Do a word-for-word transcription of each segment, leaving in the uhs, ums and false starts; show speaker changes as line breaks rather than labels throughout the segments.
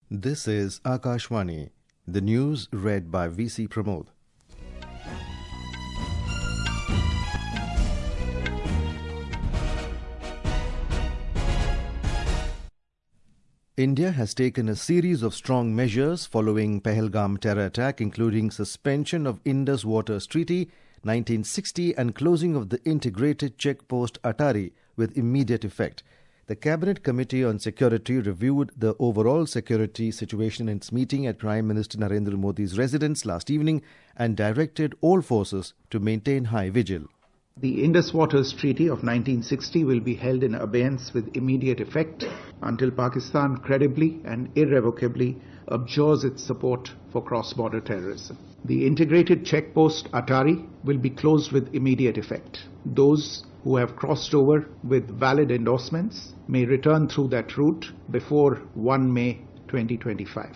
This is Akashvani. The news read by V C Pramod. India has taken a series of strong measures following Pahalgam terror attack, including suspension of Indus Waters Treaty nineteen sixty and closing of the integrated checkpost Atari with immediate effect. The Cabinet Committee on Security reviewed the overall security situation in its meeting at Prime Minister Narendra Modi's residence last evening and directed all forces to maintain high vigil.
The Indus Waters Treaty of nineteen sixty will be held in abeyance with immediate effect until Pakistan credibly and irrevocably abjures its support for cross-border terrorism. The integrated checkpost Atari will be closed with immediate effect. Those who have crossed over with valid endorsements may return through that route before the first of May twenty twenty-five.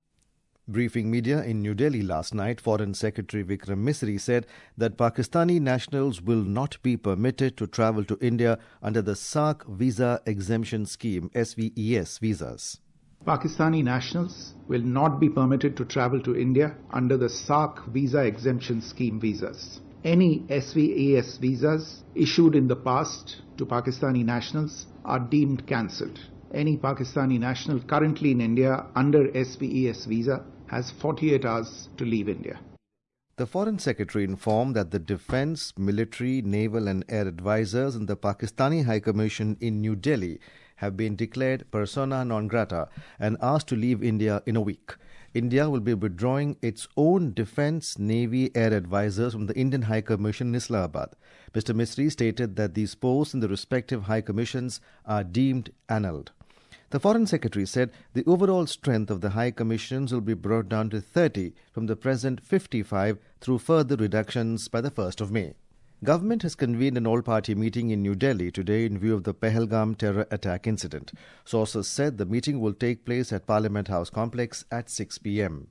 Briefing media in New Delhi last night, Foreign Secretary Vikram Misri said that Pakistani nationals will not be permitted to travel to India under the SAARC Visa Exemption Scheme, S V E S visas.
Pakistani nationals will not be permitted to travel to India under the SAARC Visa Exemption Scheme visas. Any S V E S visas issued in the past to Pakistani nationals are deemed cancelled. Any Pakistani national currently in India under S V E S visa has forty-eight hours to leave India.
The Foreign Secretary informed that the defence, military, naval and air advisors in the Pakistani High Commission in New Delhi have been declared persona non grata and asked to leave India in a week. India will be withdrawing its own defence, navy, air advisors from the Indian High Commission in Islamabad. Mister Misri stated that these posts in the respective High Commissions are deemed annulled. The Foreign Secretary said the overall strength of the High Commissions will be brought down to thirty from the present fifty-five through further reductions by the first of May. Government has convened an all-party meeting in New Delhi today in view of the Pahalgam terror attack incident. Sources said the meeting will take place at Parliament House complex at six p.m.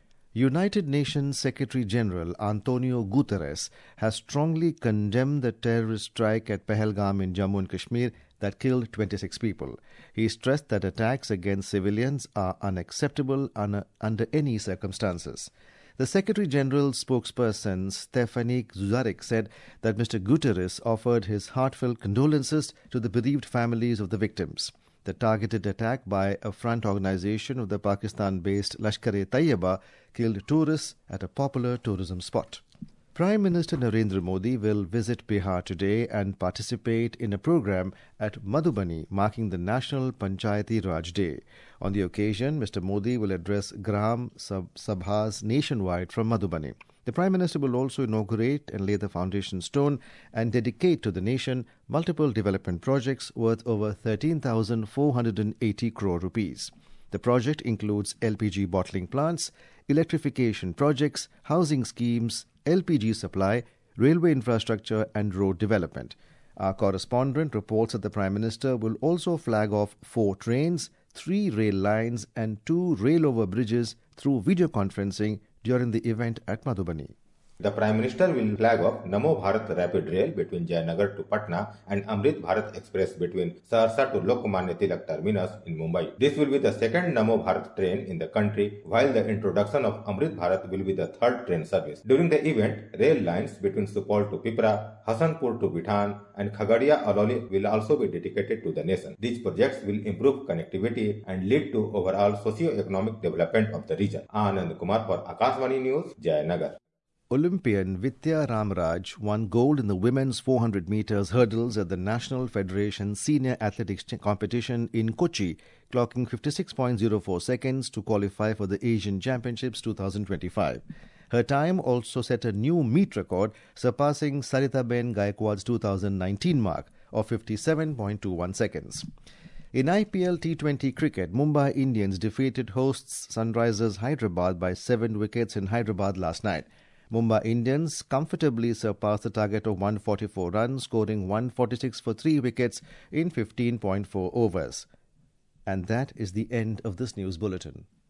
United Nations Secretary-General Antonio Guterres has strongly condemned the terrorist strike at Pahalgam in Jammu and Kashmir that killed twenty-six people. He stressed that attacks against civilians are unacceptable un- under any circumstances. The Secretary-General's spokesperson, Stephanie Dujarric, said that Mister Guterres offered his heartfelt condolences to the bereaved families of the victims. The targeted attack by a front organization of the Pakistan-based Lashkar-e-Taiba killed tourists at a popular tourism spot. Prime Minister Narendra Modi will visit Bihar today and participate in a program at Madhubani marking the National Panchayati Raj Day. On the occasion, Mister Modi will address Gram Sabhas nationwide from Madhubani. The Prime Minister will also inaugurate and lay the foundation stone and dedicate to the nation multiple development projects worth over thirteen thousand four hundred eighty crore rupees. The project includes L P G bottling plants, electrification projects, housing schemes, L P G supply, railway infrastructure and road development. Our correspondent reports that the Prime Minister will also flag off four trains, three rail lines and two rail-over bridges through video conferencing during the event at Madhubani.
The Prime Minister will flag off Namo Bharat Rapid Rail between Jayanagar to Patna and Amrit Bharat Express between Saharsa to Lokmanya Tilak Terminus in Mumbai. This will be the second Namo Bharat train in the country, while the introduction of Amrit Bharat will be the third train service. During the event, rail lines between Supaul to Pipra, Hasanpur to Bithan and Khagadia Aloli will also be dedicated to the nation. These projects will improve connectivity and lead to overall socio-economic development of the region. Anand Kumar for Akashvani News, Jayanagar.
Olympian Vidya Ramraj won gold in the women's four hundred meters hurdles at the National Federation Senior Athletics Competition in Kochi, clocking fifty-six point zero four seconds to qualify for the Asian Championships twenty twenty-five. Her time also set a new meet record, surpassing Saritaben Gaikwad's two thousand nineteen mark of fifty-seven point two one seconds. In I P L T twenty cricket, Mumbai Indians defeated hosts Sunrisers Hyderabad by seven wickets in Hyderabad last night. Mumbai Indians comfortably surpassed the target of one hundred forty-four runs, scoring one hundred forty-six for three wickets in fifteen point four overs. And that is the end of this news bulletin.